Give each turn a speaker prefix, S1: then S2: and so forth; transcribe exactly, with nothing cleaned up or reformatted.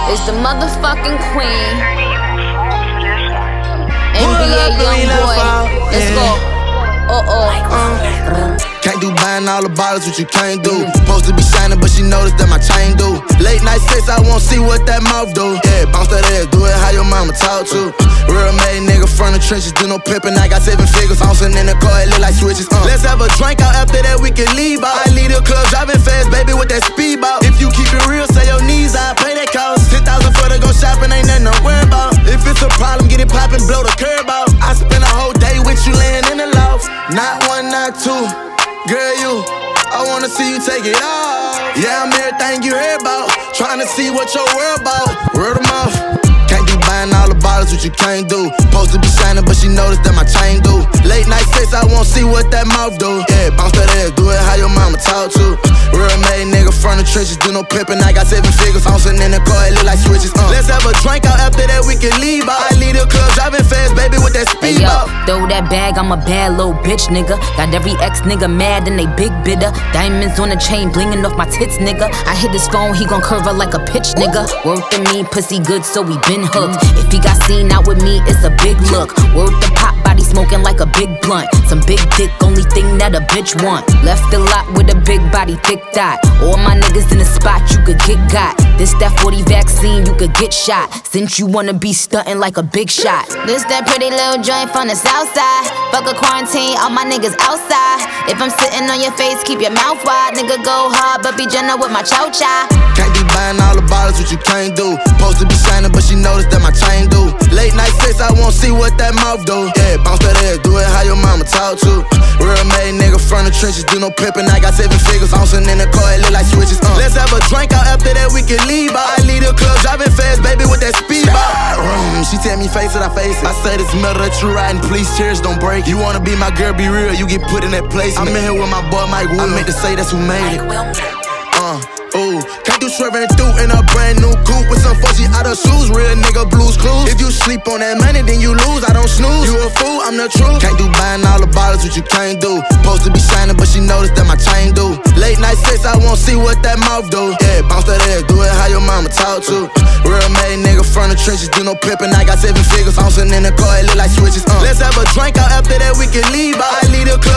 S1: It's the motherfucking queen. N B A young boy. Let's go. Uh oh.
S2: Uh, can't do buying all the bottles, what you can't do. Supposed to be shining, but she noticed that my chain do. Late night sex, I won't see what that mouth do. Yeah, bounce that ass, do it how your mama talk to. Real made nigga from the trenches, do no pimpin'. I got seven figures, bouncing in the car, it look like switches. Uh. Let's have a drink out after that, we can leave out. I leave the club driving fast, baby, with that speedboat. If you keep it real, say your knees, I pay that cost. Ten thousand for to go shopping, ain't nothing to worry about. If it's a problem, get it poppin', blow the curb out. I spend a whole day with you laying in the loft. Not one, not two, girl, you, I wanna see you take it off. Yeah, I'm everything you heard about, tryna see what your world about. Word of mouth. Can't do buying all the bottles, what you can't do. Supposed to be shining, but she noticed that my chain do. Late night sex, I won't see what that mouth do. Yeah, bounce that ass, do it how your mama talk to. Real made nigga from the trenches, do no pimpin'. I got seven figures, bouncing in the car, it look like switches. Uh. Let's have a drink out after that, we can leave out. I leave the club driving fast, baby, with that speed
S1: hey, yo,
S2: out.
S1: Throw that bag, I'm a bad little bitch, nigga. Got every ex nigga mad and they big bidder. Diamonds on the chain, blingin' off my tits, nigga. I hit his phone, he gon' curve her like a pitch, nigga. Worth the me, pussy good, so we been hooked. If he got seen out with me, it's a big look. Worth the pop, body smoking like a big blunt. Some big dick, only thing that a bitch want. Left the lot with a big body, thick dot. All my niggas in the spot, you could get got. This that forty vaccine, you could get shot. Since you wanna be stuntin' like a big shot. This that pretty little joint from the south side. Fuck a quarantine, all my niggas outside. If I'm sitting on your face, keep your mouth wide. Nigga go hard, but be gentle with my chow-chow.
S2: Can't be buying all the bottles, what you can't do. Supposed to be shining, but she noticed that my chain do. Late night sex, I won't see what that mouth do. Yeah, bounce that ass, do it how your mama talk to. Real made nigga from the trenches, do no pimpin'. I got seven figures, bouncing in the car, it look like switches. Uh. Let's have a drink out after that, we can leave out. I leave the club driving fast, baby, with that speedboat. Mm, she tell me face it, I face it. I said it's metal that you riding, please cheers, don't break. You wanna be my girl, be real, you get put in that place. I'm in here with my boy Mike Will. I meant to say that's who made it. Uh, ooh, can't do swerving through in a brand new coupe with some fuzzy out of shoes. Real nigga Blues Clues. If you sleep on that money, then you lose. I don't snooze. You a fool, I'm the truth. Can't do buying all the bottles, what you can't do. Supposed to be shining, but she noticed that my chain do. Late night sex, I won't see what that mouth do. Yeah, bounce that ass, do it how your mama talk to. Real made nigga from the trenches, do no pimpin'. I got seven figures, bouncing in the car, it look like switches. Uh. Let's have a drink out after that, we can leave out. I leave the club